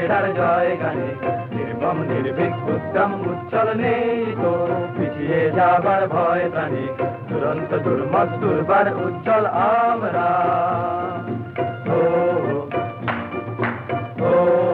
ছেড়ার জয় গানে নির্মম নির্ভীক উদ্যম উজ্জ্বল নেই তো পিছিয়ে যাবার ভয় প্রাণী দুরন্ত দুর্মত দুর্বার উজ্জ্বল আমরা ও ও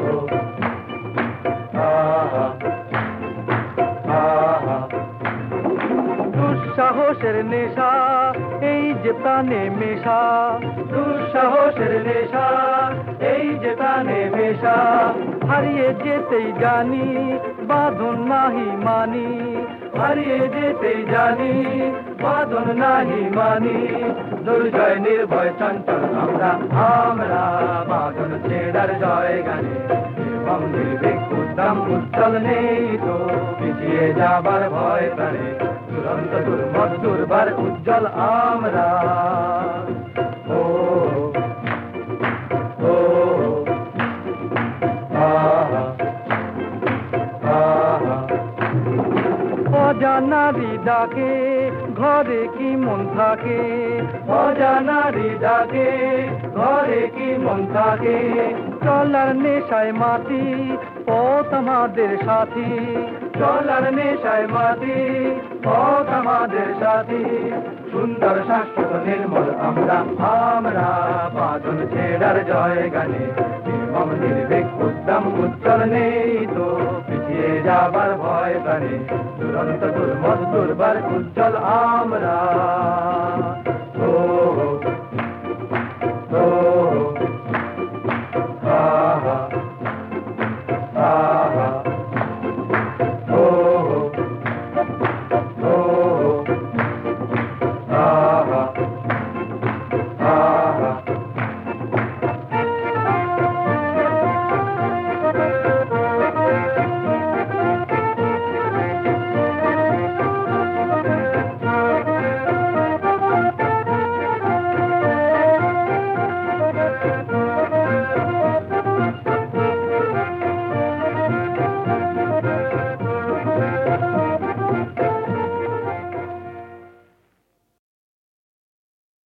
দুঃসাহসের নেশা এই যে প্রাণে মেশা দুঃসাহসের নেশা এই যে প্রাণে মেশা হারিয়ে যেতেই জানি বাঁধন নাহি মানি হারিয়ে যেতেই জানি বাঁধন নাহি মানি দুর্জয় নির্ভয় চঞ্চল আমরা আমরা বাঁধন ছেড়ার জয় গানে নির্মম নির্ভীক উদ্যম উজ্জ্বল নেই তো পিছিয়ে যাবার ভয় প্রাণে দুরন্ত দুর্মত দুর্বার উজ্জ্বল আমরা ও ও অজানারি ডাকে ঘরে কি মন থাকে অজানারি ডাকে ঘরে কি মন থাকে চলার নেশায় মাটি পথ আমাদের সাথী চলার নেশায় মাটি পথ আমাদের সাথী সুন্দর শাশ্বত নির্মল আমরা আমরা বাঁধন ছেড়ার জয় গানে নির্মম নির্ভীক উদ্যম উজ্জ্বল নেই তো পিছিয়ে যাবার ভয় প্রাণে দুরন্ত দুর্মত দুর্বার উজ্জ্বল আমরা